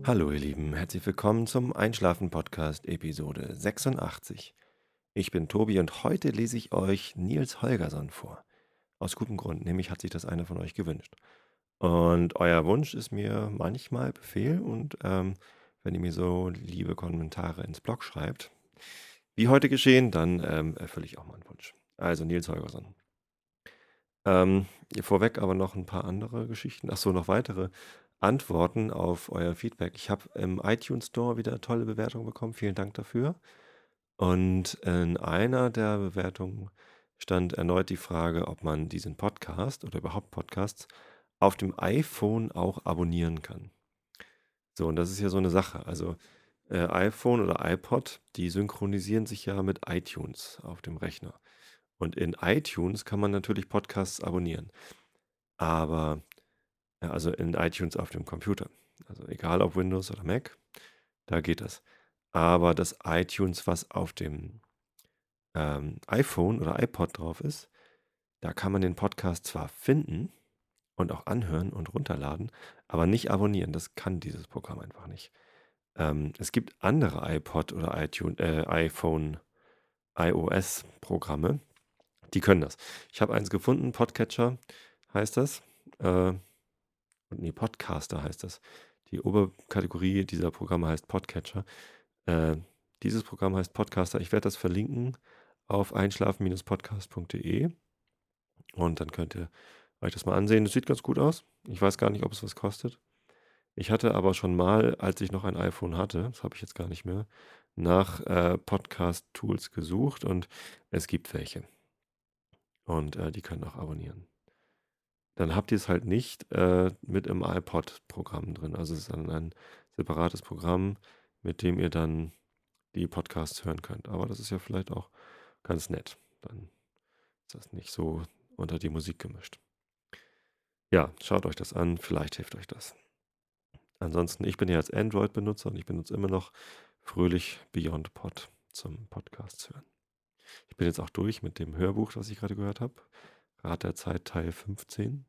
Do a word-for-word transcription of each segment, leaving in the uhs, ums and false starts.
Hallo ihr Lieben, herzlich willkommen zum Einschlafen-Podcast Episode sechsundachtzig. Ich bin Tobi und heute lese ich euch Niels Holgersson vor. Aus gutem Grund, nämlich hat sich das einer von euch gewünscht. Und euer Wunsch ist mir manchmal Befehl und ähm, wenn ihr mir so liebe Kommentare ins Blog schreibt, wie heute geschehen, dann ähm, erfülle ich auch meinen Wunsch. Also Niels Holgersson. Ähm, vorweg aber noch ein paar andere Geschichten. Ach so, noch weitere Antworten auf euer Feedback. Ich habe im iTunes Store wieder tolle Bewertungen bekommen. Vielen Dank dafür. Und in einer der Bewertungen stand erneut die Frage, ob man diesen Podcast oder überhaupt Podcasts auf dem iPhone auch abonnieren kann. So, und das ist ja so eine Sache. Also äh, iPhone oder iPod, die synchronisieren sich ja mit iTunes auf dem Rechner. Und in iTunes kann man natürlich Podcasts abonnieren. Aber ja, also in iTunes auf dem Computer. Also egal ob Windows oder Mac, da geht das. Aber das iTunes, was auf dem ähm, iPhone oder iPod drauf ist, da kann man den Podcast zwar finden und auch anhören und runterladen, aber nicht abonnieren. Das kann dieses Programm einfach nicht. Ähm, es gibt andere iPod oder iTunes, äh, iPhone, iOS-Programme, die können das. Ich habe eins gefunden, Podcatcher heißt das. Äh, nee, Podcaster heißt das. Die Oberkategorie dieser Programme heißt Podcatcher. Äh, dieses Programm heißt Podcaster. Ich werde das verlinken auf einschlafen-podcast punkt de und dann könnt ihr euch das mal ansehen. Es sieht ganz gut aus. Ich weiß gar nicht, ob es was kostet. Ich hatte aber schon mal, als ich noch ein iPhone hatte, das habe ich jetzt gar nicht mehr, nach äh, Podcast-Tools gesucht und es gibt welche. Und äh, die können auch abonnieren. Dann habt ihr es halt nicht äh, mit im iPod-Programm drin. Also es ist dann ein separates Programm, mit dem ihr dann die Podcasts hören könnt. Aber das ist ja vielleicht auch ganz nett. Dann ist das nicht so unter die Musik gemischt. Ja, schaut euch das an, vielleicht hilft euch das. Ansonsten, ich bin ja als Android-Benutzer und ich benutze immer noch fröhlich BeyondPod zum Podcasts hören. Ich bin jetzt auch durch mit dem Hörbuch, das ich gerade gehört habe. Rat der Zeit Teil fünfzehn.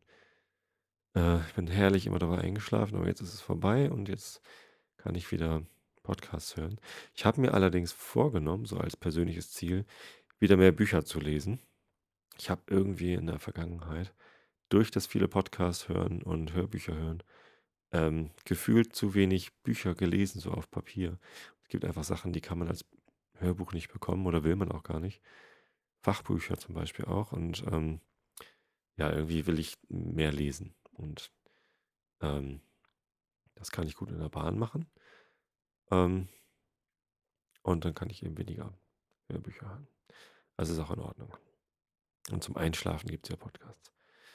Äh, ich bin herrlich immer dabei eingeschlafen, aber jetzt ist es vorbei und jetzt kann ich wieder Podcasts hören. Ich habe mir allerdings vorgenommen, so als persönliches Ziel, wieder mehr Bücher zu lesen. Ich habe irgendwie in der Vergangenheit durch das viele Podcasts hören und Hörbücher hören ähm, gefühlt zu wenig Bücher gelesen, so auf Papier. Es gibt einfach Sachen, die kann man als Hörbuch nicht bekommen oder will man auch gar nicht. Fachbücher zum Beispiel auch. Und ähm, ja, irgendwie will ich mehr lesen. Und ähm, das kann ich gut in der Bahn machen. Ähm, und dann kann ich eben weniger Hörbücher hören. Also ist auch in Ordnung. Und zum Einschlafen gibt es ja Podcasts.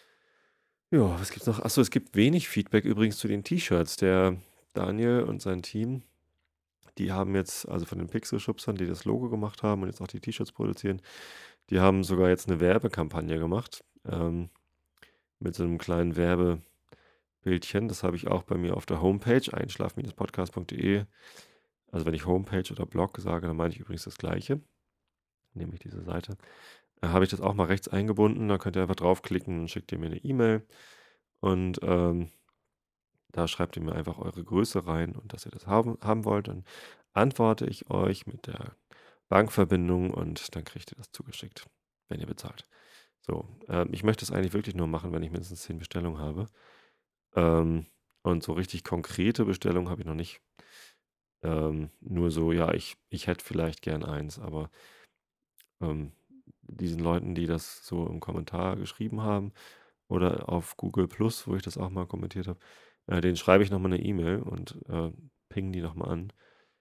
Ja, was gibt's noch? Achso, es gibt wenig Feedback übrigens zu den T-Shirts. Der Daniel und sein Team, die haben jetzt, also von den Pixelschubsern, die das Logo gemacht haben und jetzt auch die T-Shirts produzieren, die haben sogar jetzt eine Werbekampagne gemacht. Ähm, mit so einem kleinen Werbebildchen. Das habe ich auch bei mir auf der Homepage, einschlafen-podcast punkt de. Also wenn ich Homepage oder Blog sage, dann meine ich übrigens das Gleiche. Nämlich diese Seite. Äh, habe ich das auch mal rechts eingebunden. Da könnt ihr einfach draufklicken und schickt ihr mir eine E-Mail. Und ähm, da schreibt ihr mir einfach eure Größe rein und dass ihr das haben, haben wollt. Dann antworte ich euch mit der Bankverbindung und dann kriegt ihr das zugeschickt, wenn ihr bezahlt. So, ähm, ich möchte es eigentlich wirklich nur machen, wenn ich mindestens zehn Bestellungen habe. Ähm, und so richtig konkrete Bestellungen habe ich noch nicht. Ähm, nur so, ja, ich, ich hätte vielleicht gern eins, aber ähm, diesen Leuten, die das so im Kommentar geschrieben haben oder auf Google Plus, wo ich das auch mal kommentiert habe, äh, denen schreibe ich nochmal eine E-Mail und äh, ping die nochmal an.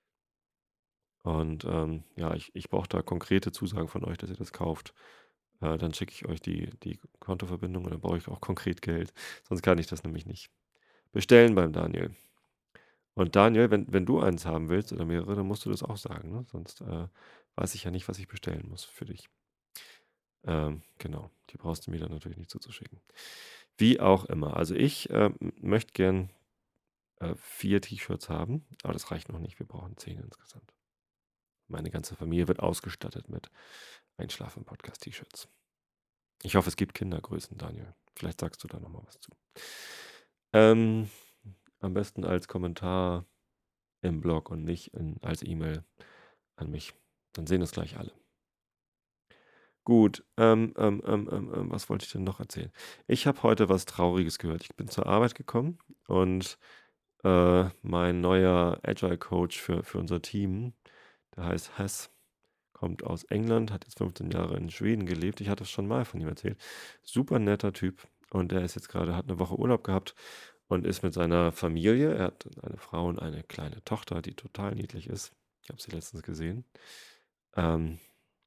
Und ähm, ja, ich, ich brauche da konkrete Zusagen von euch, dass ihr das kauft. Äh, dann schicke ich euch die, die Kontoverbindung und dann brauche ich auch konkret Geld. Sonst kann ich das nämlich nicht bestellen beim Daniel. Und Daniel, wenn, wenn du eins haben willst oder mehrere, dann musst du das auch sagen, ne? Sonst äh, weiß ich ja nicht, was ich bestellen muss für dich. Ähm, genau, die brauchst du mir dann natürlich nicht zuzuschicken. Wie auch immer. Also ich äh, möchte gern äh, vier T-Shirts haben, aber das reicht noch nicht. Wir brauchen zehn insgesamt. Meine ganze Familie wird ausgestattet mit Einschlafen-Podcast-T-Shirts. Ich hoffe, es gibt Kindergrößen, Daniel. Vielleicht sagst du da nochmal was zu. Ähm, am besten als Kommentar im Blog und nicht in, als E-Mail an mich. Dann sehen das gleich alle. Gut, ähm, ähm, ähm, ähm, ähm, was wollte ich denn noch erzählen? Ich habe heute was Trauriges gehört. Ich bin zur Arbeit gekommen und äh, mein neuer Agile Coach für, für unser Team, der heißt Hess, kommt aus England, hat jetzt fünfzehn Jahre in Schweden gelebt. Ich hatte es schon mal von ihm erzählt. Super netter Typ. Und der ist jetzt gerade, hat eine Woche Urlaub gehabt und ist mit seiner Familie. Er hat eine Frau und eine kleine Tochter, die total niedlich ist. Ich habe sie letztens gesehen. Ähm,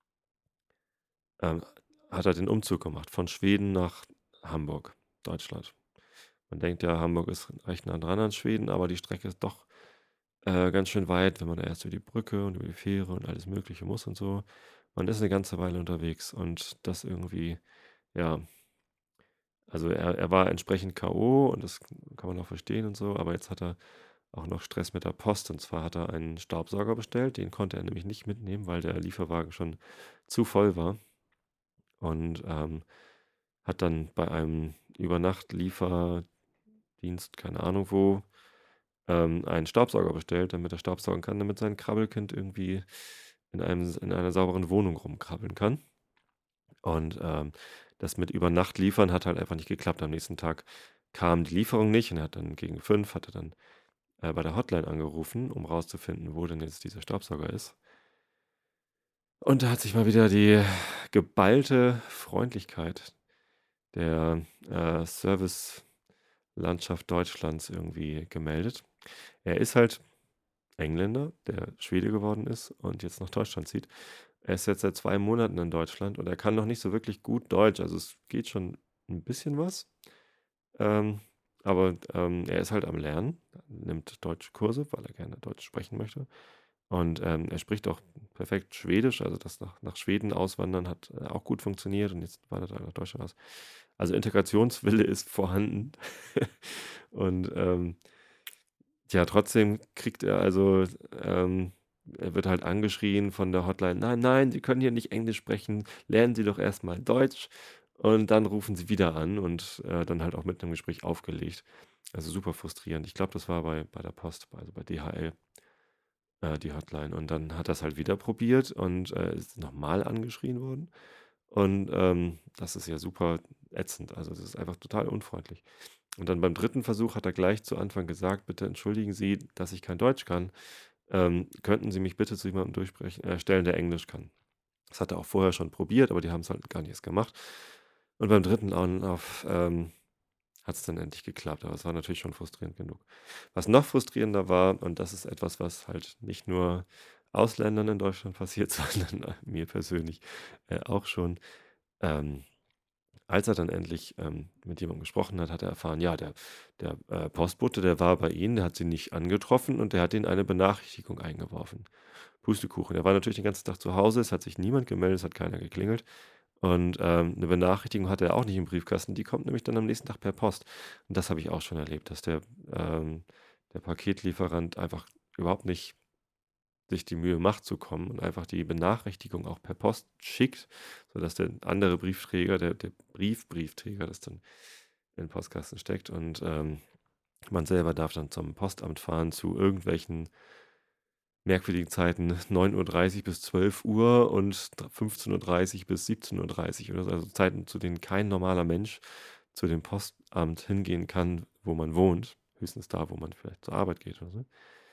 ähm, Hat er den Umzug gemacht von Schweden nach Hamburg, Deutschland. Man denkt ja, Hamburg ist recht nah dran an Schweden, aber die Strecke ist doch äh, ganz schön weit, wenn man da erst über die Brücke und über die Fähre und alles Mögliche muss und so. Man ist eine ganze Weile unterwegs und das irgendwie, ja, also er, er war entsprechend K O und das kann man auch verstehen und so, aber jetzt hat er auch noch Stress mit der Post. Und zwar hat er einen Staubsauger bestellt, den konnte er nämlich nicht mitnehmen, weil der Lieferwagen schon zu voll war. Und ähm, hat dann bei einem Übernachtlieferdienst, keine Ahnung wo, ähm, einen Staubsauger bestellt, damit er staubsaugen kann, damit sein Krabbelkind irgendwie in einem in einer sauberen Wohnung rumkrabbeln kann. Und, ähm, das mit über Nacht liefern hat halt einfach nicht geklappt. Am nächsten Tag kam die Lieferung nicht und er hat dann gegen fünf hat er dann, äh, bei der Hotline angerufen, um rauszufinden, wo denn jetzt dieser Staubsauger ist. Und da hat sich mal wieder die geballte Freundlichkeit der, äh, Servicelandschaft Deutschlands irgendwie gemeldet. Er ist halt Engländer, der Schwede geworden ist und jetzt nach Deutschland zieht. Er ist jetzt seit zwei Monaten in Deutschland und er kann noch nicht so wirklich gut Deutsch. Also, es geht schon ein bisschen was, ähm, aber, ähm, er ist halt am Lernen, nimmt Deutschkurse, weil er gerne Deutsch sprechen möchte. Und, ähm, er spricht auch perfekt Schwedisch, also das nach nach Schweden auswandern hat, äh, auch gut funktioniert und jetzt wandert er nach Deutschland aus. Also, Integrationswille ist vorhanden. Und, ähm, ja, trotzdem kriegt er also, ähm er wird halt angeschrien von der Hotline: „Nein, nein, Sie können hier nicht Englisch sprechen. Lernen Sie doch erst mal Deutsch.“ Und dann rufen sie wieder an und, äh, dann halt auch mitten im Gespräch aufgelegt. Also, super frustrierend. Ich glaube, das war bei bei der Post, also bei D H L, äh, die Hotline. Und dann hat er's halt wieder probiert und, äh, ist nochmal angeschrien worden. Und, ähm, das ist ja super ätzend. Also, das ist einfach total unfreundlich. Und dann beim dritten Versuch hat er gleich zu Anfang gesagt: „Bitte entschuldigen Sie, dass ich kein Deutsch kann. Ähm, könnten Sie mich bitte zu jemandem durchsprechen äh, stellen, der Englisch kann?“ Das hat er auch vorher schon probiert, aber die haben's halt gar nicht erst gemacht. Und beim dritten Anlauf, ähm, hat's dann endlich geklappt, aber es war natürlich schon frustrierend genug. Was noch frustrierender war, und das ist etwas, was halt nicht nur Ausländern in Deutschland passiert, sondern mir persönlich, äh, auch schon, ähm als er dann endlich, ähm, mit jemandem gesprochen hat, hat er erfahren, ja, der der, äh, Postbote, der war bei ihnen, der hat sie nicht angetroffen und der hat ihnen eine Benachrichtigung eingeworfen. Pustekuchen. Der war natürlich den ganzen Tag zu Hause, es hat sich niemand gemeldet, es hat keiner geklingelt und, ähm, 'ne Benachrichtigung hatte er auch nicht im Briefkasten, die kommt nämlich dann am nächsten Tag per Post. Und das habe ich auch schon erlebt, dass der, ähm der Paketlieferant einfach überhaupt nicht sich die Mühe macht zu kommen und einfach die Benachrichtigung auch per Post schickt, sodass der andere Briefträger, der der Briefbriefträger das dann in den Postkasten steckt und, ähm, man selber darf dann zum Postamt fahren zu irgendwelchen merkwürdigen Zeiten, neun Uhr dreißig bis zwölf Uhr und dr fünfzehn Uhr dreißig bis siebzehn Uhr dreißig oder so, also Zeiten, zu denen kein normaler Mensch zu dem Postamt hingehen kann, wo man wohnt, höchstens da, wo man vielleicht zur Arbeit geht oder so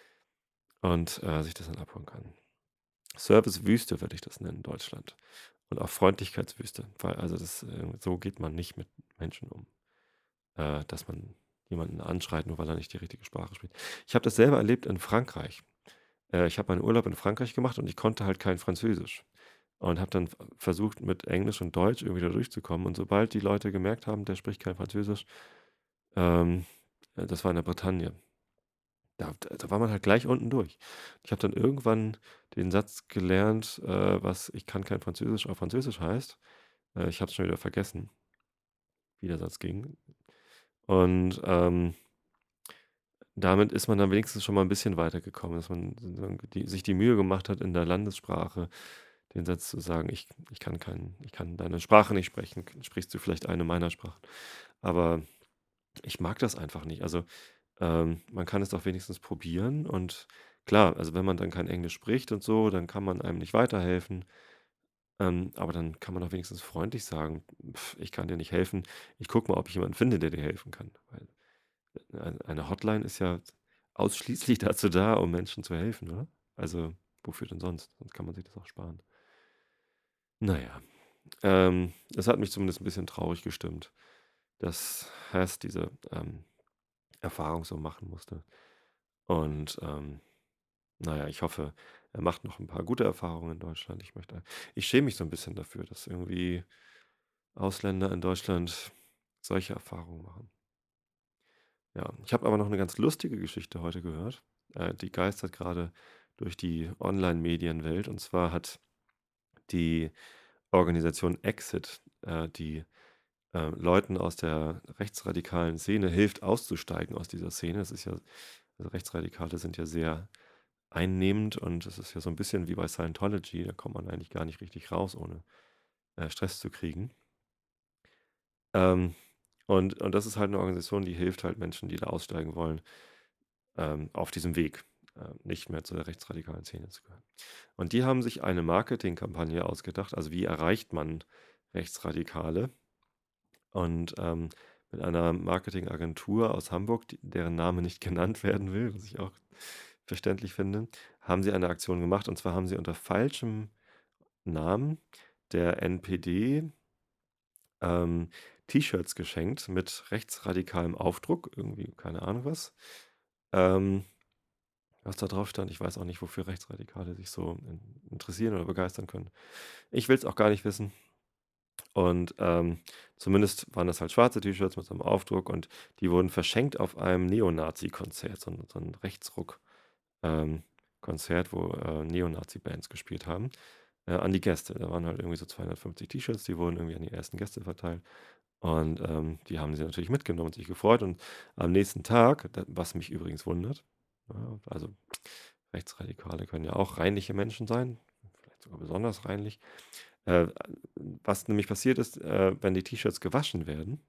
und, äh, sich das dann abholen kann. Servicewüste würde ich das nennen, Deutschland. Und auch Freundlichkeitswüste, weil also das, äh so geht man nicht mit Menschen um, äh, dass man jemanden anschreit, nur weil er nicht die richtige Sprache spricht. Ich habe das selber erlebt in Frankreich. Äh, ich habe meinen Urlaub in Frankreich gemacht und ich konnte halt kein Französisch und habe dann v versucht, mit Englisch und Deutsch irgendwie da durchzukommen. Und sobald die Leute gemerkt haben, der spricht kein Französisch, ähm, äh, das war in der Bretagne, da da war man halt gleich unten durch. Ich habe dann irgendwann den Satz gelernt, äh, was „Ich kann kein Französisch“ auf Französisch heißt. Äh, ich habe es schon wieder vergessen, wie der Satz ging. Und, ähm, damit ist man dann wenigstens schon mal ein bisschen weitergekommen, dass man sozusagen die sich die Mühe gemacht hat, in der Landessprache den Satz zu sagen: „Ich ich kann kein ich kann deine Sprache nicht sprechen. Sprichst du vielleicht eine meiner Sprachen?“ Aber ich mag das einfach nicht. Also, Ähm, man kann es doch wenigstens probieren und klar, also wenn man dann kein Englisch spricht und so, dann kann man einem nicht weiterhelfen. Ähm, aber dann kann man doch wenigstens freundlich sagen: „Pf, ich kann dir nicht helfen. Ich gucke mal, ob ich jemanden finde, der dir helfen kann.“ Weil ein eine Hotline ist ja ausschließlich dazu da, um Menschen zu helfen, oder? Also, wofür denn sonst? Sonst kann man sich das auch sparen. Na ja, ähm, es hat mich zumindest 'n bisschen traurig gestimmt, dass Has diese, ähm, Erfahrung so machen musste. Und, ähm, na ja, ich hoffe, er macht noch 'n paar gute Erfahrungen in Deutschland. Ich möchte ich schäme mich so 'n bisschen dafür, dass irgendwie Ausländer in Deutschland solche Erfahrungen machen. Ja, ich habe aber noch 'ne ganz lustige Geschichte heute gehört. Äh, die geistert grade durch die Online-Medienwelt. Und zwar hat die Organisation Exit, äh, die, äh, Leuten aus der rechtsradikalen Szene hilft, auszusteigen aus dieser Szene. Das ist ja also Rechtsradikale sind ja sehr einnehmend und es ist ja so 'n bisschen wie bei Scientology, da kommt man eigentlich gar nicht richtig raus, ohne, äh, Stress zu kriegen. Ähm, und und das ist halt 'ne Organisation, die hilft halt Menschen, die da aussteigen wollen, ähm, auf diesem Weg, äh, nicht mehr zu der rechtsradikalen Szene zu gehören. Und die haben sich eine Marketingkampagne ausgedacht, also wie erreicht man Rechtsradikale? Und, ähm, mit einer Marketingagentur aus Hamburg, d deren Name nicht genannt werden will, was ich auch verständlich finde, haben sie eine Aktion gemacht. Und zwar haben sie unter falschem Namen der NPD ähm, T-Shirts geschenkt mit rechtsradikalem Aufdruck, irgendwie keine Ahnung was. Ähm, was da drauf stand, ich weiß auch nicht, wofür Rechtsradikale sich so in interessieren oder begeistern können. Ich will's auch gar nicht wissen. Und, ähm, zumindest waren das halt schwarze T-Shirts mit so 'nem Aufdruck und die wurden verschenkt auf einem Neonazi-Konzert, so 'n so 'n Rechtsruck ähm, Konzert, wo, äh, Neonazi-Bands gespielt haben, äh, an die Gäste. Da waren halt irgendwie so zweihundertfünfzig T-Shirts, die wurden irgendwie an die ersten Gäste verteilt. Und, ähm, die haben sie natürlich mitgenommen und sich gefreut. Und am nächsten Tag, d was mich übrigens wundert, ja, also Rechtsradikale können ja auch reinliche Menschen sein, vielleicht sogar besonders reinlich. Äh, was nämlich passiert ist, äh, wenn die T-Shirts gewaschen werden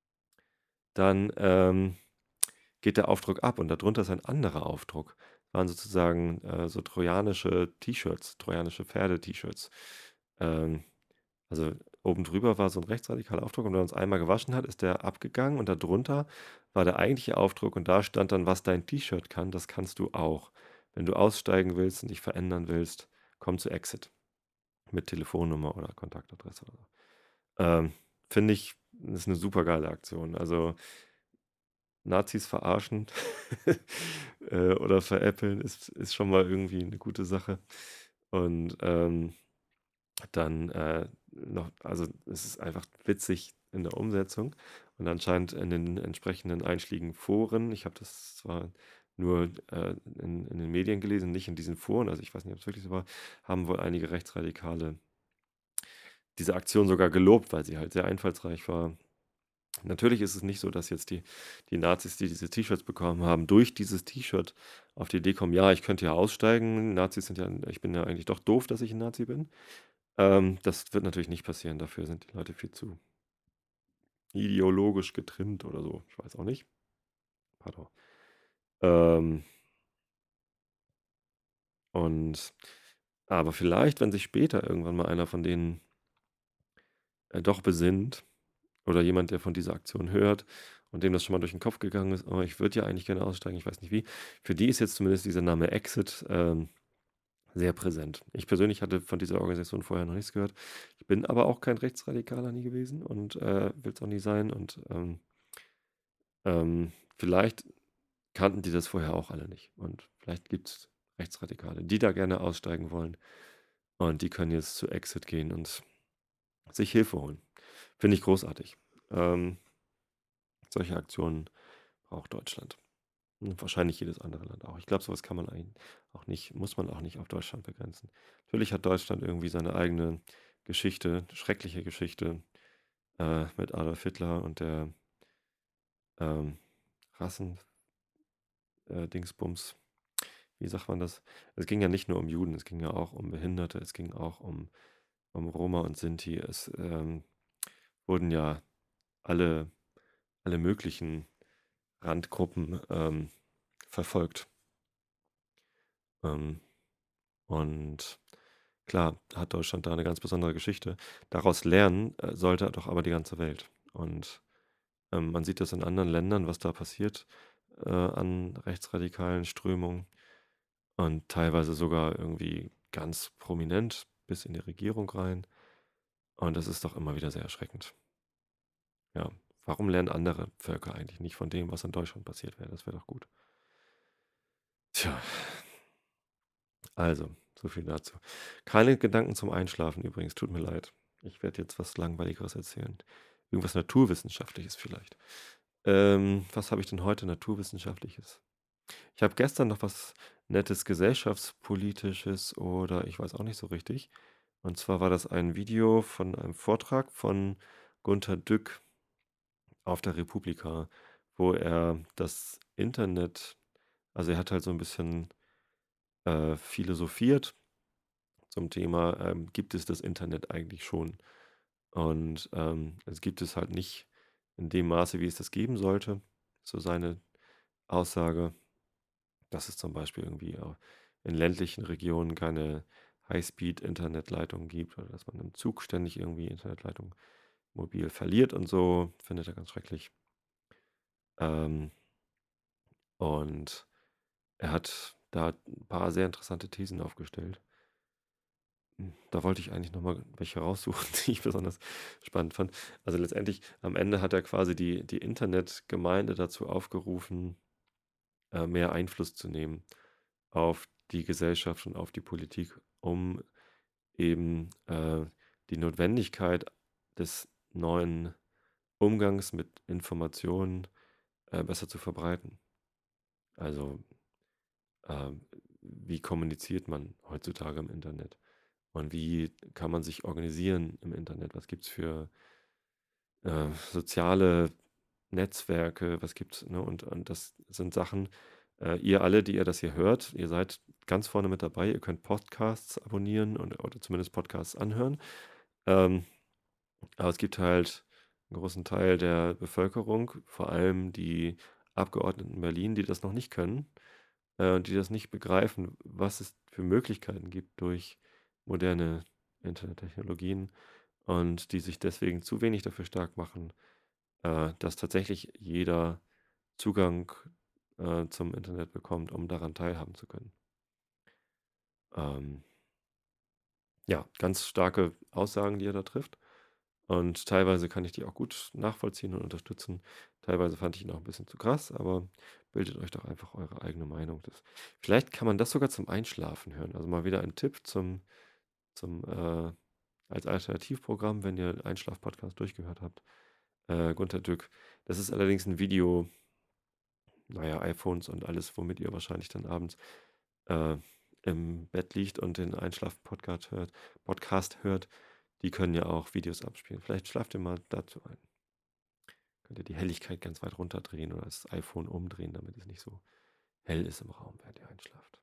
dann, ähm, geht der Aufdruck ab und da drunter ist ein anderer Aufdruck. Waren sozusagen, äh, so trojanische T-Shirts, trojanische Pferde-T-Shirts. Ähm, also oben drüber war so 'n rechtsradikaler Aufdruck und wenn man's einmal gewaschen hat, ist der abgegangen und da drunter war der eigentliche Aufdruck und da stand dann: „Was dein T-Shirt kann, das kannst du auch. Wenn du aussteigen willst und dich verändern willst, komm zu Exit.“ Mit Telefonnummer oder Kontaktadresse oder so. Ähm, finde ich, ist 'ne supergeile Aktion. Also Nazis verarschen, äh, oder veräppeln ist ist schon mal irgendwie 'ne gute Sache. Und, ähm, dann, äh, noch also es ist einfach witzig in der Umsetzung und anscheinend in den entsprechenden einschlägigen Foren ich habe das zwar nur, äh, in in den Medien gelesen, nicht in diesen Foren, also ich weiß nicht, ob's wirklich so war, haben wohl einige Rechtsradikale diese Aktion sogar gelobt, weil sie halt sehr einfallsreich war. Natürlich ist es nicht so, dass jetzt die die Nazis, die diese T-Shirts bekommen haben, durch dieses T-Shirt auf die Idee kommen: „Ja, ich könnte ja aussteigen. Nazis sind ja ich bin ja eigentlich doch doof, dass ich 'n Nazi bin.“ Ähm, das wird natürlich nicht passieren. Dafür sind die Leute viel zu ideologisch getrimmt oder so. Ich weiß auch nicht. Pardon. Ähm und aber vielleicht, wenn sich später irgendwann mal einer von denen äh, doch besinnt oder jemand, der von dieser Aktion hört und dem das schon mal durch 'n Kopf gegangen ist: „Oh, ich würde ja eigentlich gerne aussteigen, ich weiß nicht wie.“ Für die ist jetzt zumindest dieser Name Exit, ähm, sehr präsent. Ich persönlich hatte von dieser Organisation vorher noch nichts gehört. Ich bin aber auch kein Rechtsradikaler nie gewesen und, äh, will's auch nie sein und, ähm ähm, vielleicht kannten die das vorher auch alle nicht. Und vielleicht gibt's Rechtsradikale, die da gerne aussteigen wollen. Und die können jetzt zu Exit gehen und sich Hilfe holen. Finde ich großartig. Ähm solche Aktionen braucht Deutschland. Und wahrscheinlich jedes andere Land auch. Ich glaube, so was kann man eigentlich auch nicht muss man auch nicht auf Deutschland begrenzen. Natürlich hat Deutschland irgendwie seine eigene Geschichte, schreckliche Geschichte, äh, mit Adolf Hitler und der ähm, Rassen äh, Dingsbums. Wie sagt man das? Es ging ja nicht nur um Juden, es ging ja auch um Behinderte, es ging auch um um Roma und Sinti. Es, ähm, wurden ja alle alle möglichen Randgruppen ähm, verfolgt. Ähm, und klar hat Deutschland da eine ganz besondere Geschichte. Daraus lernen äh, sollte doch aber die ganze Welt. Und ähm, man sieht das in anderen Ländern, was da passiert äh, an rechtsradikalen Strömungen und teilweise sogar irgendwie ganz prominent bis in die Regierung rein. Und das ist doch immer wieder sehr erschreckend. Ja, warum lernen andere Völker eigentlich nicht von dem, was in Deutschland passiert wäre? Das wäre doch gut. Tja, also, so viel dazu. Keine Gedanken zum Einschlafen übrigens, tut mir leid. Ich werde jetzt was Langweiligeres erzählen. Irgendwas Naturwissenschaftliches vielleicht. Ähm, was habe ich denn heute Naturwissenschaftliches? Ich habe gestern noch was Nettes Gesellschaftspolitisches oder ich weiß auch nicht so richtig. Und zwar war das ein Video von einem Vortrag von Gunter Dück auf der Republika, wo er das Internet, also er hat halt so ein bisschen äh, philosophiert zum Thema, ähm, gibt es das Internet eigentlich schon? Und ähm, es gibt es halt nicht in dem Maße, wie es das geben sollte. So seine Aussage, dass es zum Beispiel irgendwie auch in ländlichen Regionen keine Highspeed-Internetleitung gibt oder dass man im Zug ständig irgendwie Internetleitung mobil verliert und so, findet er ganz schrecklich. Ähm, und er hat da ein paar sehr interessante Thesen aufgestellt. Hm, da wollte ich eigentlich noch mal welche raussuchen, die ich besonders spannend fand. Also, letztendlich am Ende hat er quasi die die Internetgemeinde dazu aufgerufen, äh, mehr Einfluss zu nehmen auf die Gesellschaft und auf die Politik, um eben, äh, die Notwendigkeit des neuen Umgangs mit Informationen, äh, besser zu verbreiten. Also, ähm, wie kommuniziert man heutzutage im Internet? Und wie kann man sich organisieren im Internet? Was gibt's für, äh, soziale Netzwerke? Was gibt's, ne? Und und das sind Sachen, äh, ihr alle, die ihr das hier hört, ihr seid ganz vorne mit dabei. Ihr könnt Podcasts abonnieren und oder zumindest Podcasts anhören. Ähm, aber es gibt halt einen großen Teil der Bevölkerung, vor allem die Abgeordneten in Berlin, die das noch nicht können, äh, und die das nicht begreifen, was es für Möglichkeiten gibt durch moderne Internettechnologien und die sich deswegen zu wenig dafür stark machen, äh, dass tatsächlich jeder Zugang, äh, zum Internet bekommt, um daran teilhaben zu können. Ähm, ja, ganz starke Aussagen, die er da trifft. Und teilweise kann ich die auch gut nachvollziehen und unterstützen. Teilweise fand ich ihn auch ein bisschen zu krass, aber bildet euch doch einfach eure eigene Meinung. Das vielleicht kann man das sogar zum Einschlafen hören. Also, mal wieder ein Tipp zum zum, äh als Alternativprogramm, wenn ihr 'n Einschlaf-Podcast durchgehört habt. Äh, Gunter Dück. Das ist allerdings ein Video, na ja, iPhones und alles, womit ihr wahrscheinlich dann abends, äh, im Bett liegt und den Einschlafen-Podcast hört Podcast hört, die können ja auch Videos abspielen. Vielleicht schlaft ihr mal dazu ein. Könnt ihr die Helligkeit ganz weit runterdrehen oder das iPhone umdrehen, damit es nicht so hell ist im Raum, während ihr einschlaft.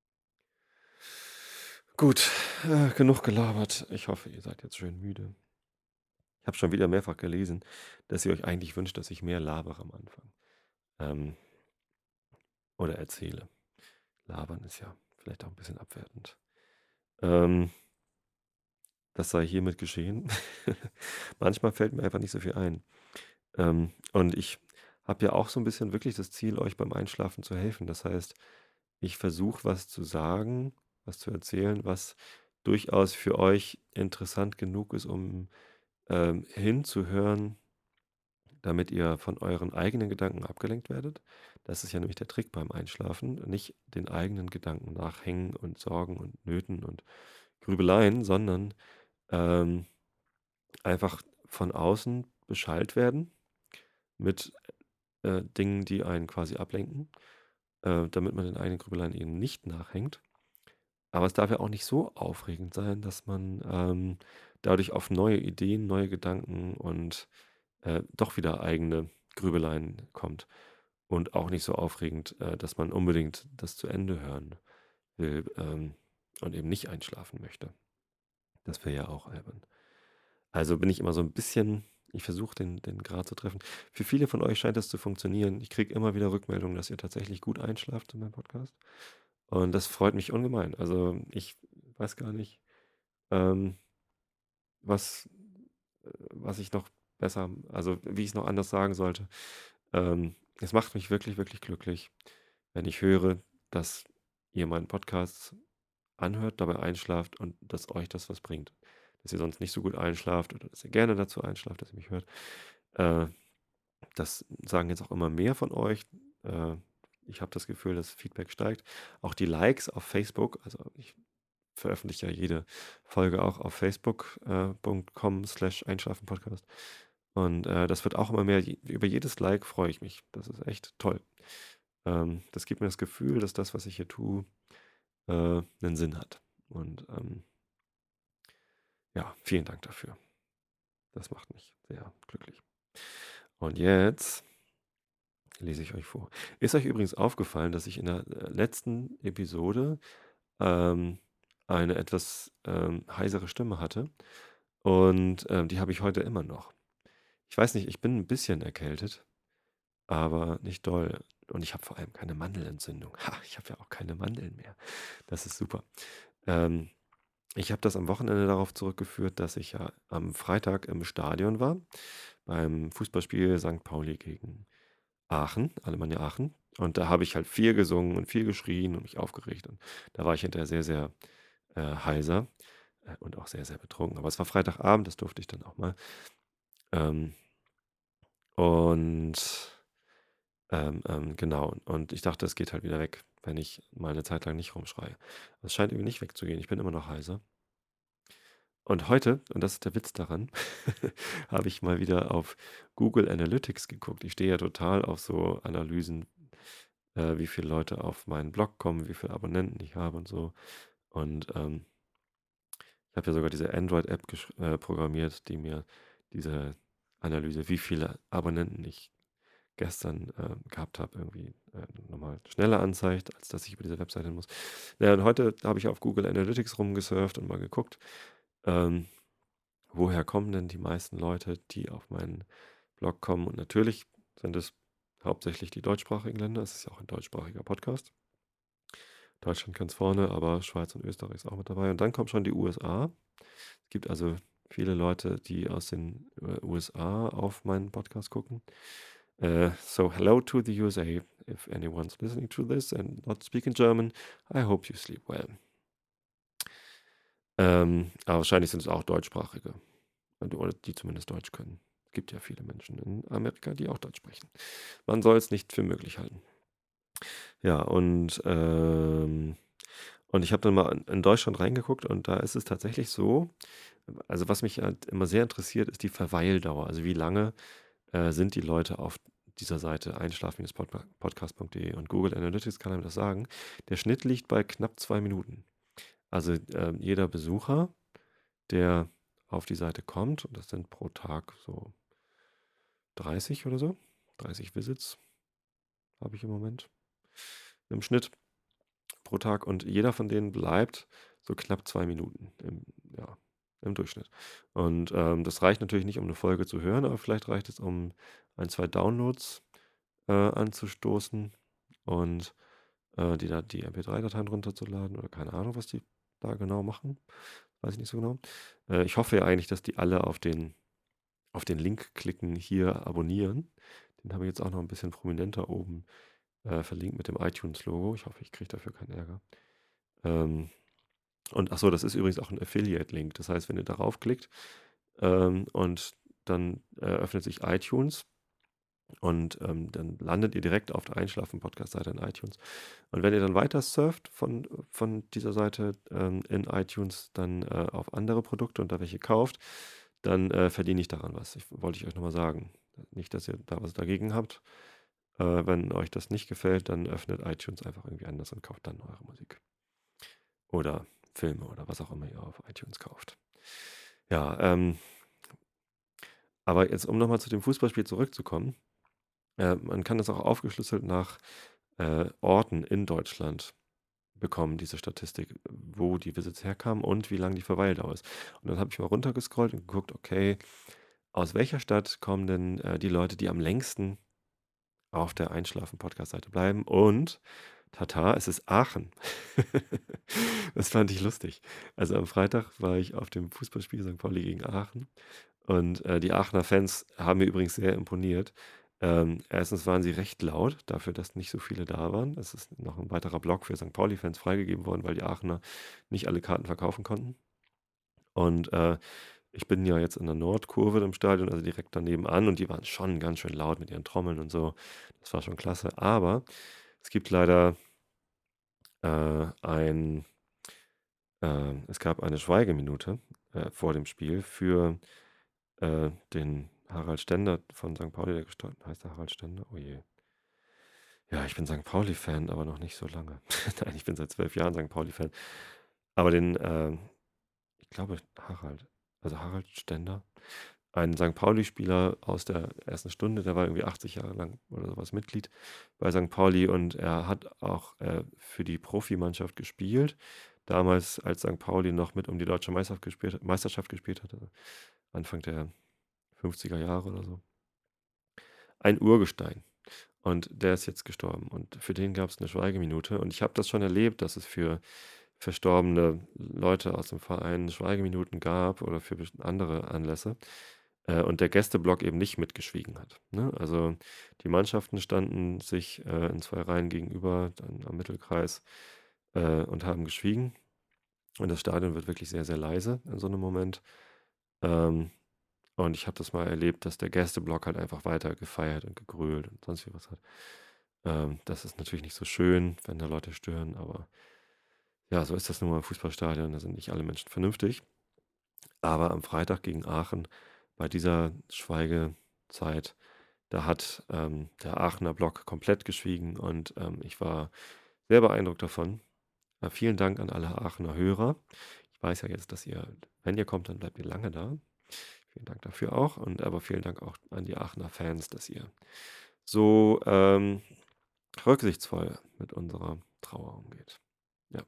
Gut, äh, genug gelabert. Ich hoffe, ihr seid jetzt schön müde. Ich habe schon wieder mehrfach gelesen, dass ihr euch eigentlich wünscht, dass ich mehr labere am Anfang, ähm, oder erzähle. Labern ist ja vielleicht auch ein bisschen abwertend. Ähm, das sei hiermit geschehen. Manchmal fällt mir einfach nicht so viel ein. Ähm, und ich habe ja auch so ein bisschen wirklich das Ziel, euch beim Einschlafen zu helfen. Das heißt, ich versuche, was zu sagen, was zu erzählen, was durchaus für euch interessant genug ist, um, ähm, hinzuhören, damit ihr von euren eigenen Gedanken abgelenkt werdet. Das ist ja nämlich der Trick beim Einschlafen, nicht den eigenen Gedanken nachhängen und Sorgen und Nöten und Grübeleien, sondern, ähm, einfach von außen beschallt werden mit, äh, Dingen, die einen quasi ablenken, äh, damit man den eigenen Grübeleien eben nicht nachhängt. Aber es darf ja auch nicht so aufregend sein, dass man, ähm, dadurch auf neue Ideen, neue Gedanken und, äh, doch wieder eigene Grübeleien kommt. Und auch nicht so aufregend, äh, dass man unbedingt das zu Ende hören will, ähm, und eben nicht einschlafen möchte. Das wäre ja auch albern. Also bin ich immer so ein bisschen ich versuche den den Grad zu treffen. Für viele von euch scheint das zu funktionieren. Ich kriege immer wieder Rückmeldungen, dass ihr tatsächlich gut einschlaft in meinem Podcast. Und das freut mich ungemein. Also, ich weiß gar nicht, ähm, was äh, was ich noch besser also, wie ich's noch anders sagen sollte. Ähm, es macht mich wirklich, wirklich glücklich, wenn ich höre, dass ihr meinen Podcast anhört, dabei einschlaft und dass euch das was bringt. Dass ihr sonst nicht so gut einschlaft oder dass ihr gerne dazu einschlaft, dass ihr mich hört. Äh, das sagen jetzt auch immer mehr von euch. Äh, ich habe das Gefühl, das Feedback steigt. Auch die Likes auf Facebook, also ich veröffentliche ja jede Folge auch auf Facebook äh, Punkt com slash Einschlafen-Podcast. Und äh, das wird auch immer mehr. Je- Über jedes Like freue ich mich. Das ist echt toll. Ähm, das gibt mir das Gefühl, dass das, was ich hier tue, äh, einen Sinn hat. Und ähm, ja, vielen Dank dafür. Das macht mich sehr glücklich. Und jetzt lese ich euch vor. Ist euch übrigens aufgefallen, dass ich in der äh, letzten Episode ähm, eine etwas ähm, heisere Stimme hatte? Und ähm, die habe ich heute immer noch. Ich weiß nicht, ich bin ein bisschen erkältet, aber nicht doll. Und ich habe vor allem keine Mandelentzündung. Ha, ich habe ja auch keine Mandeln mehr. Das ist super. Ähm, ich habe das am Wochenende darauf zurückgeführt, dass ich ja am Freitag im Stadion war, beim Fußballspiel Sankt Pauli gegen Aachen, Alemannia Aachen. Und da habe ich halt viel gesungen und viel geschrien und mich aufgeregt. Und da war ich hinterher sehr, sehr äh, heiser äh, und auch sehr, sehr betrunken. Aber es war Freitagabend, das durfte ich dann auch mal. Ähm, und ähm, ähm, genau. Und ich dachte, es geht halt wieder weg, wenn ich mal eine Zeit lang nicht rumschreie. Es scheint irgendwie nicht wegzugehen. Ich bin immer noch heiser. Und heute, und das ist der Witz daran, habe ich mal wieder auf Google Analytics geguckt. Ich stehe ja total auf so Analysen, äh, wie viele Leute auf meinen Blog kommen, wie viele Abonnenten ich habe und so. Und ähm, ich habe ja sogar diese Android-App gesch- äh, programmiert, die mir diese Analyse, wie viele Abonnenten ich gestern äh, gehabt habe, irgendwie äh, nochmal schneller anzeigt, als dass ich über diese Webseite muss. Ja, und heute habe ich auf Google Analytics rumgesurft und mal geguckt, ähm, woher kommen denn die meisten Leute, die auf meinen Blog kommen. Und natürlich sind es hauptsächlich die deutschsprachigen Länder. Es ist ja auch ein deutschsprachiger Podcast. Deutschland ganz vorne, aber Schweiz und Österreich ist auch mit dabei. Und dann kommen schon die U S A. Es gibt also viele Leute, die aus den äh, U S A auf meinen Podcast gucken. Uh, so hello to the U S A. If anyone's listening to this and not speaking German, I hope you sleep well. Ähm, aber wahrscheinlich sind es auch Deutschsprachige, oder die zumindest Deutsch können. Es gibt ja viele Menschen in Amerika, die auch Deutsch sprechen. Man soll es nicht für möglich halten. Ja, und, ähm, und ich habe dann mal in, in Deutschland reingeguckt und da ist es tatsächlich so, also was mich halt immer sehr interessiert, ist die Verweildauer. Also wie lange äh, sind die Leute auf dieser Seite einschlafen-podcast punkt de und Google Analytics kann einem das sagen. Der Schnitt liegt bei knapp zwei Minuten. Also äh, jeder Besucher, der auf die Seite kommt, und das sind pro Tag so dreißig oder so, dreißig Visits habe ich im Moment im Schnitt pro Tag und jeder von denen bleibt so knapp zwei Minuten im, ja, im Durchschnitt. Und ähm, das reicht natürlich nicht, um eine Folge zu hören, aber vielleicht reicht es, um ein, zwei Downloads äh, anzustoßen und äh, die, da- die M P drei Dateien runterzuladen oder keine Ahnung, was die da genau machen. Weiß ich nicht so genau. Äh, ich hoffe ja eigentlich, dass die alle auf den, auf den Link klicken, hier abonnieren. Den habe ich jetzt auch noch ein bisschen prominenter oben äh, verlinkt mit dem iTunes-Logo. Ich hoffe, ich kriege dafür keinen Ärger. Ähm, und ach so, das ist übrigens auch ein Affiliate-Link. Das heißt, wenn ihr darauf klickt ähm, und dann äh, öffnet sich iTunes und ähm, dann landet ihr direkt auf der Einschlafen-Podcast-Seite in iTunes. Und wenn ihr dann weiter surft von, von dieser Seite ähm, in iTunes dann äh, auf andere Produkte und da welche kauft, dann äh, verdiene ich daran was. Ich, wollte ich euch nochmal sagen. Nicht, dass ihr da was dagegen habt. Äh, wenn euch das nicht gefällt, dann öffnet iTunes einfach irgendwie anders und kauft dann eure Musik. Oder Filme oder was auch immer ihr auf iTunes kauft. Ja, ähm, aber jetzt, um nochmal zu dem Fußballspiel zurückzukommen, äh, man kann das auch aufgeschlüsselt nach äh, Orten in Deutschland bekommen, diese Statistik, wo die Visits herkamen und wie lang die Verweildauer ist. Und dann habe ich mal runtergescrollt und geguckt, okay, aus welcher Stadt kommen denn äh, die Leute, die am längsten auf der Einschlafen-Podcast-Seite bleiben? Und tata, es ist Aachen. Das fand ich lustig. Also am Freitag war ich auf dem Fußballspiel Sankt Pauli gegen Aachen und äh, die Aachener Fans haben mir übrigens sehr imponiert. Ähm, erstens waren sie recht laut, dafür, dass nicht so viele da waren. Es ist noch ein weiterer Block für Sankt Pauli-Fans freigegeben worden, weil die Aachener nicht alle Karten verkaufen konnten. Und äh, ich bin ja jetzt in der Nordkurve im Stadion, also direkt daneben an, und die waren schon ganz schön laut mit ihren Trommeln und so. Das war schon klasse. Aber es gibt leider äh, ein, äh, es gab eine Schweigeminute äh, vor dem Spiel für äh, den Harald Stender von Sankt Pauli, der gestorben heißt. Der Harald Stender? Oh je. Ja, ich bin Sankt Pauli-Fan, aber noch nicht so lange. Nein, ich bin seit zwölf Jahren Sankt Pauli-Fan. Aber den, äh, ich glaube, Harald, also Harald Stender, ein Sankt Pauli-Spieler aus der ersten Stunde, der war irgendwie achtzig Jahre lang oder sowas Mitglied bei Sankt Pauli und er hat auch äh, für die Profimannschaft gespielt. Damals, als Sankt Pauli noch mit um die deutsche Meisterschaft gespielt, Meisterschaft gespielt hatte, Anfang der fünfziger Jahre oder so. Ein Urgestein. Und der ist jetzt gestorben. Und für den gab es eine Schweigeminute. Und ich habe das schon erlebt, dass es für verstorbene Leute aus dem Verein Schweigeminuten gab oder für best- andere Anlässe. Äh, und der Gästeblock eben nicht mitgeschwiegen hat. Ne? Also die Mannschaften standen sich äh, in zwei Reihen gegenüber, dann am Mittelkreis, äh, und haben geschwiegen. Und das Stadion wird wirklich sehr, sehr leise in so einem Moment. Ähm, und ich habe das mal erlebt, dass der Gästeblock halt einfach weiter gefeiert und gegrölt und sonst wie was hat. Ähm, das ist natürlich nicht so schön, wenn da Leute stören, aber ja, so ist das nun mal im Fußballstadion. Da sind nicht alle Menschen vernünftig. Aber am Freitag gegen Aachen, bei dieser Schweigezeit, da hat ähm, der Aachener Block komplett geschwiegen und ähm, ich war sehr beeindruckt davon. Äh, vielen Dank an alle Aachener Hörer. Ich weiß ja jetzt, dass ihr, wenn ihr kommt, dann bleibt ihr lange da. Vielen Dank dafür auch. Und aber vielen Dank auch an die Aachener Fans, dass ihr so ähm, rücksichtsvoll mit unserer Trauer umgeht. Ja.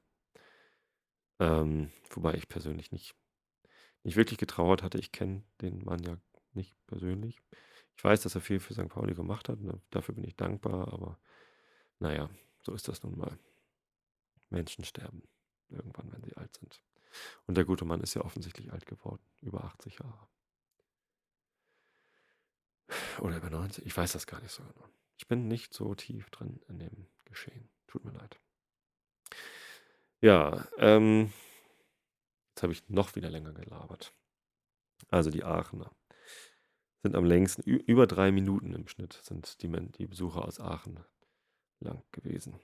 Ähm, wobei ich persönlich nicht, nicht wirklich getrauert hatte. Ich kenne den Mann ja nicht persönlich. Ich weiß, dass er viel für Sankt Pauli gemacht hat. Und dafür bin ich dankbar. Aber naja, so ist das nun mal. Menschen sterben irgendwann, wenn sie alt sind. Und der gute Mann ist ja offensichtlich alt geworden. Über achtzig Jahre. Oder über neunzig. Ich weiß das gar nicht so genau. Ich bin nicht so tief drin in dem Geschehen. Tut mir leid. Ja, ähm, jetzt habe ich noch wieder länger gelabert. Also die Aachener sind am längsten, ü- über drei Minuten im Schnitt sind die, Men die Besucher aus Aachen lang gewesen.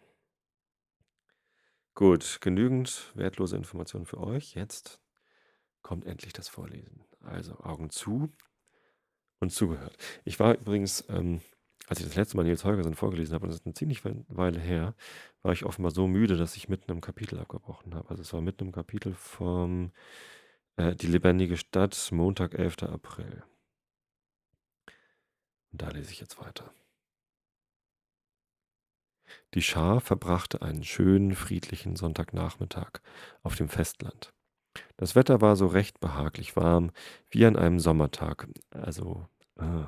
Gut, genügend wertlose Informationen für euch. Jetzt kommt endlich das Vorlesen. Also Augen zu und zugehört. Ich war übrigens, ähm, als ich das letzte Mal Nils Holgersen vorgelesen habe, und das ist eine ziemlich We- Weile her, war ich offenbar so müde, dass ich mitten im Kapitel abgebrochen habe. Also es war mitten im Kapitel vom äh, Die lebendige Stadt, Montag, elfter April. Und da lese ich jetzt weiter. Die Schar verbrachte einen schönen, friedlichen Sonntagnachmittag auf dem Festland. Das Wetter war so recht behaglich warm, wie an einem Sommertag. Also, äh,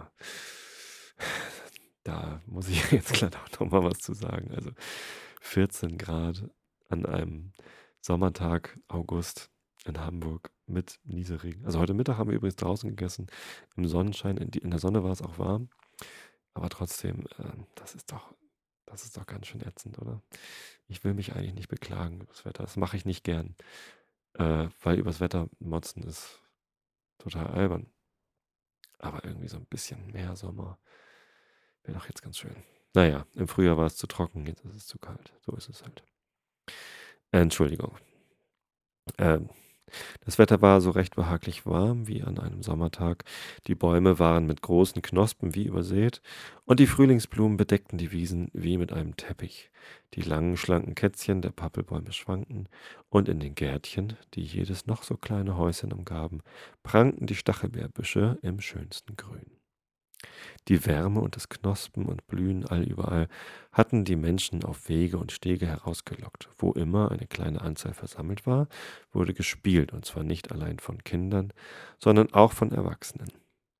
da muss ich jetzt gleich auch noch mal was zu sagen. Also vierzehn Grad an einem Sommertag, August in Hamburg mit Nieselregen. Also heute Mittag haben wir übrigens draußen gegessen, im Sonnenschein, in, die, in der Sonne war es auch warm, aber trotzdem, äh, das ist doch, das ist doch ganz schön ätzend, oder? Ich will mich eigentlich nicht beklagen über das Wetter. Das mache ich nicht gern, äh, weil übers Wetter motzen ist total albern. Aber irgendwie so ein bisschen mehr Sommer wäre doch jetzt ganz schön. Naja, im Frühjahr war es zu trocken, jetzt ist es zu kalt. So ist es halt. Entschuldigung. Ähm, Das Wetter war so recht behaglich warm wie an einem Sommertag. Die Bäume waren mit großen Knospen wie übersät, und die Frühlingsblumen bedeckten die Wiesen wie mit einem Teppich. Die langen, schlanken Kätzchen der Pappelbäume schwankten, und in den Gärtchen, die jedes noch so kleine Häuschen umgaben, prangten die Stachelbeerbüsche im schönsten Grün. Die Wärme und das Knospen und Blühen allüberall hatten die Menschen auf Wege und Stege herausgelockt. Wo immer eine kleine Anzahl versammelt war, wurde gespielt, und zwar nicht allein von Kindern, sondern auch von Erwachsenen.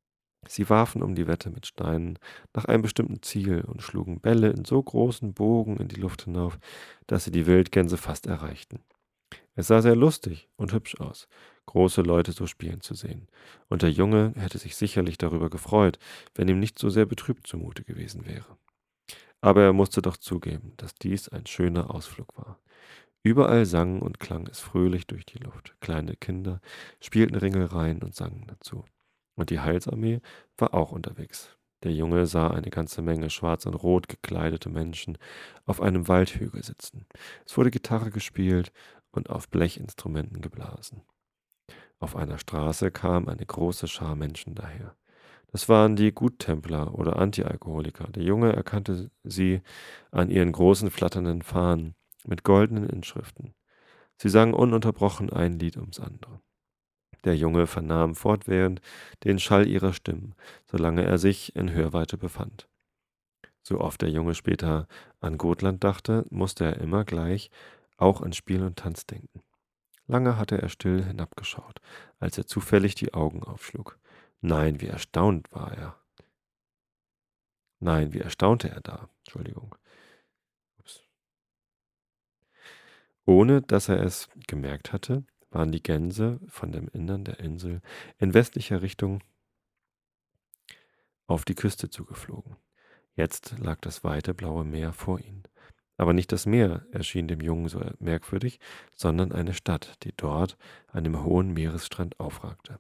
Sie warfen um die Wette mit Steinen nach einem bestimmten Ziel und schlugen Bälle in so großen Bogen in die Luft hinauf, dass sie die Wildgänse fast erreichten. Es sah sehr lustig und hübsch aus, große Leute so spielen zu sehen, und der Junge hätte sich sicherlich darüber gefreut, wenn ihm nicht so sehr betrübt zumute gewesen wäre. Aber er musste doch zugeben, dass dies ein schöner Ausflug war. Überall sang und klang es fröhlich durch die Luft. Kleine Kinder spielten Ringelreihen und sangen dazu. Und die Heilsarmee war auch unterwegs. Der Junge sah eine ganze Menge schwarz und rot gekleidete Menschen auf einem Waldhügel sitzen. Es wurde Gitarre gespielt und auf Blechinstrumenten geblasen. Auf einer Straße kam eine große Schar Menschen daher. Das waren die Guttempler oder Antialkoholiker. Der Junge erkannte sie an ihren großen flatternden Fahnen mit goldenen Inschriften. Sie sangen ununterbrochen ein Lied ums andere. Der Junge vernahm fortwährend den Schall ihrer Stimmen, solange er sich in Hörweite befand. So oft der Junge später an Gotland dachte, musste er immer gleich auch an Spiel und Tanz denken. Lange hatte er still hinabgeschaut, als er zufällig die Augen aufschlug. Nein, wie erstaunt war er. Nein, wie erstaunte er da. Entschuldigung. Ups. Ohne dass er es gemerkt hatte, waren die Gänse von dem Innern der Insel in westlicher Richtung auf die Küste zugeflogen. Jetzt lag das weite blaue Meer vor ihnen. Aber nicht das Meer erschien dem Jungen so merkwürdig, sondern eine Stadt, die dort an dem hohen Meeresstrand aufragte.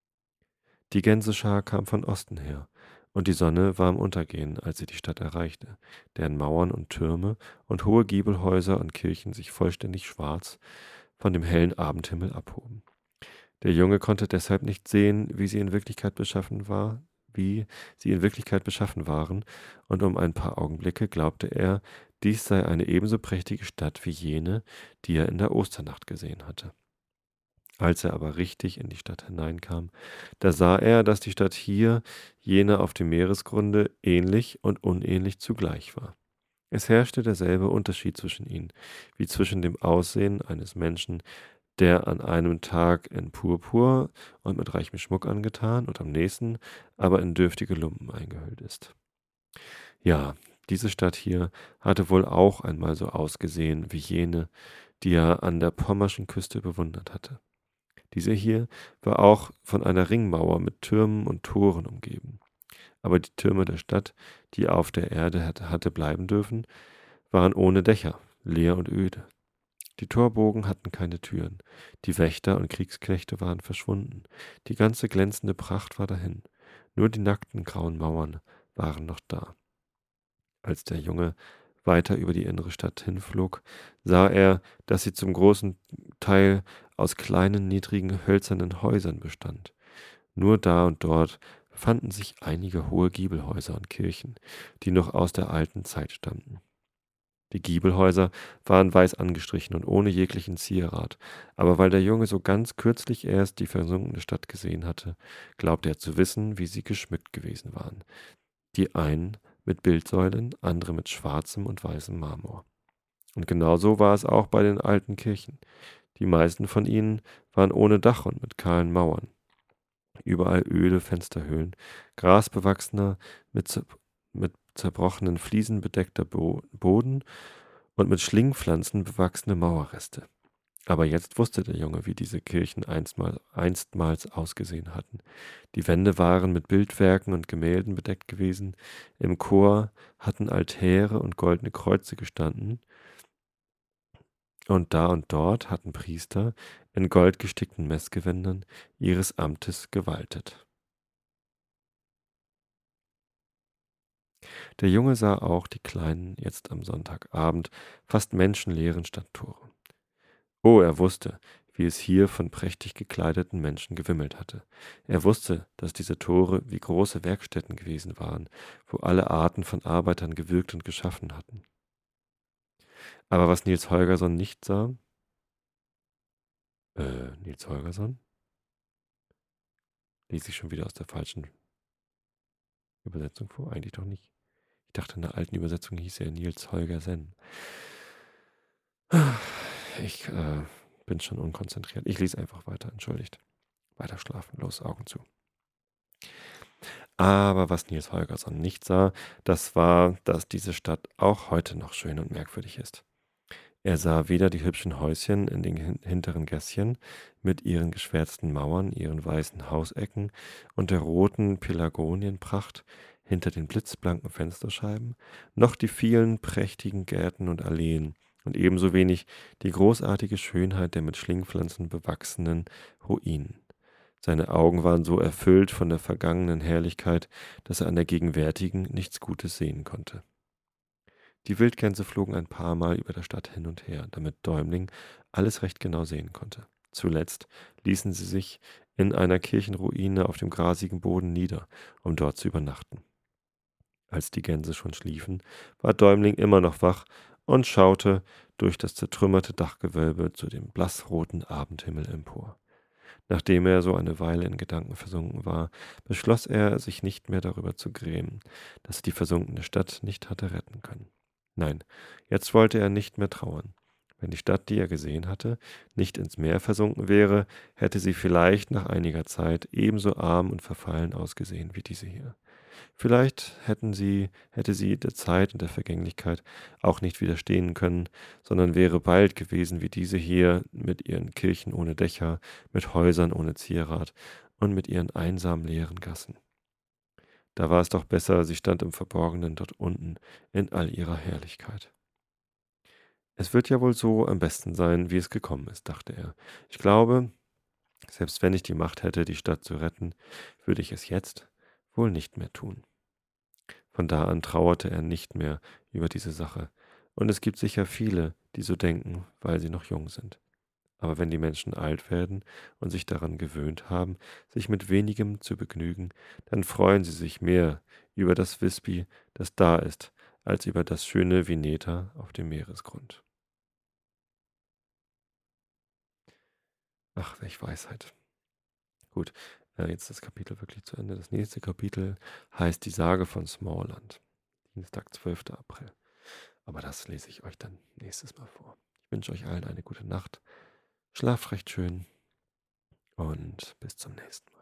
Die Gänseschar kam von Osten her, und die Sonne war im Untergehen, als sie die Stadt erreichte, deren Mauern und Türme und hohe Giebelhäuser und Kirchen sich vollständig schwarz von dem hellen Abendhimmel abhoben. Der Junge konnte deshalb nicht sehen, wie sie in Wirklichkeit beschaffen war, wie sie in Wirklichkeit beschaffen waren, und um ein paar Augenblicke glaubte er, dies sei eine ebenso prächtige Stadt wie jene, die er in der Osternacht gesehen hatte. Als er aber richtig in die Stadt hineinkam, da sah er, dass die Stadt hier, jene auf dem Meeresgrunde, ähnlich und unähnlich zugleich war. Es herrschte derselbe Unterschied zwischen ihnen, wie zwischen dem Aussehen eines Menschen, der an einem Tag in Purpur und mit reichem Schmuck angetan und am nächsten aber in dürftige Lumpen eingehüllt ist. Ja, diese Stadt hier hatte wohl auch einmal so ausgesehen wie jene, die er an der pommerschen Küste bewundert hatte. Diese hier war auch von einer Ringmauer mit Türmen und Toren umgeben. Aber die Türme der Stadt, die auf der Erde hatte, hatte bleiben dürfen, waren ohne Dächer, leer und öde. Die Torbogen hatten keine Türen, die Wächter und Kriegsknechte waren verschwunden, die ganze glänzende Pracht war dahin, nur die nackten grauen Mauern waren noch da. Als der Junge weiter über die innere Stadt hinflog, sah er, dass sie zum großen Teil aus kleinen, niedrigen, hölzernen Häusern bestand. Nur da und dort fanden sich einige hohe Giebelhäuser und Kirchen, die noch aus der alten Zeit stammten. Die Giebelhäuser waren weiß angestrichen und ohne jeglichen Zierat, aber weil der Junge so ganz kürzlich erst die versunkene Stadt gesehen hatte, glaubte er zu wissen, wie sie geschmückt gewesen waren. Die einen mit Bildsäulen, andere mit schwarzem und weißem Marmor. Und genauso war es auch bei den alten Kirchen. Die meisten von ihnen waren ohne Dach und mit kahlen Mauern. Überall öde Fensterhöhlen, grasbewachsener, mit, zer mit zerbrochenen Fliesen bedeckter Bo Boden und mit Schlingpflanzen bewachsene Mauerreste. Aber jetzt wusste der Junge, wie diese Kirchen einstmal, einstmals ausgesehen hatten. Die Wände waren mit Bildwerken und Gemälden bedeckt gewesen. Im Chor hatten Altäre und goldene Kreuze gestanden. Und da und dort hatten Priester in goldgestickten Messgewändern ihres Amtes gewaltet. Der Junge sah auch die kleinen, jetzt am Sonntagabend fast menschenleeren Stadttore. Oh, er wusste, wie es hier von prächtig gekleideten Menschen gewimmelt hatte. Er wusste, dass diese Tore wie große Werkstätten gewesen waren, wo alle Arten von Arbeitern gewirkt und geschaffen hatten. Aber was Nils Holgersson nicht sah, äh, Nils Holgersson? Lese ich schon wieder aus der falschen Übersetzung vor? Eigentlich doch nicht. Ich dachte, in der alten Übersetzung hieß er Nils Holgersen. Ich äh, bin schon unkonzentriert. Ich lese einfach weiter, entschuldigt. Weiter schlafen, los, Augen zu. Aber was Niels Holgersson nicht sah, das war, dass diese Stadt auch heute noch schön und merkwürdig ist. Er sah weder die hübschen Häuschen in den hin- hinteren Gässchen mit ihren geschwärzten Mauern, ihren weißen Hausecken und der roten Pelargonienpracht hinter den blitzblanken Fensterscheiben, noch die vielen prächtigen Gärten und Alleen und ebenso wenig die großartige Schönheit der mit Schlingpflanzen bewachsenen Ruinen. Seine Augen waren so erfüllt von der vergangenen Herrlichkeit, dass er an der gegenwärtigen nichts Gutes sehen konnte. Die Wildgänse flogen ein paar Mal über der Stadt hin und her, damit Däumling alles recht genau sehen konnte. Zuletzt ließen sie sich in einer Kirchenruine auf dem grasigen Boden nieder, um dort zu übernachten. Als die Gänse schon schliefen, war Däumling immer noch wach und schaute durch das zertrümmerte Dachgewölbe zu dem blassroten Abendhimmel empor. Nachdem er so eine Weile in Gedanken versunken war, beschloss er, sich nicht mehr darüber zu grämen, dass er die versunkene Stadt nicht hatte retten können. Nein, jetzt wollte er nicht mehr trauern. Wenn die Stadt, die er gesehen hatte, nicht ins Meer versunken wäre, hätte sie vielleicht nach einiger Zeit ebenso arm und verfallen ausgesehen wie diese hier. Vielleicht hätten sie, hätte sie der Zeit und der Vergänglichkeit auch nicht widerstehen können, sondern wäre bald gewesen wie diese hier, mit ihren Kirchen ohne Dächer, mit Häusern ohne Zierat und mit ihren einsam leeren Gassen. Da war es doch besser, sie stand im Verborgenen dort unten in all ihrer Herrlichkeit. Es wird ja wohl so am besten sein, wie es gekommen ist, dachte er. Ich glaube, selbst wenn ich die Macht hätte, die Stadt zu retten, würde ich es jetzt wohl nicht mehr tun. Von da an trauerte er nicht mehr über diese Sache. Und es gibt sicher viele, die so denken, weil sie noch jung sind. Aber wenn die Menschen alt werden und sich daran gewöhnt haben, sich mit wenigem zu begnügen, dann freuen sie sich mehr über das Wispi, das da ist, als über das schöne Vineta auf dem Meeresgrund. Ach, welch Weisheit. Gut, äh, jetzt das Kapitel wirklich zu Ende. Das nächste Kapitel heißt Die Sage von Smallland. Dienstag, zwölfter April. Aber das lese ich euch dann nächstes Mal vor. Ich wünsche euch allen eine gute Nacht. Schlaft recht schön und bis zum nächsten Mal.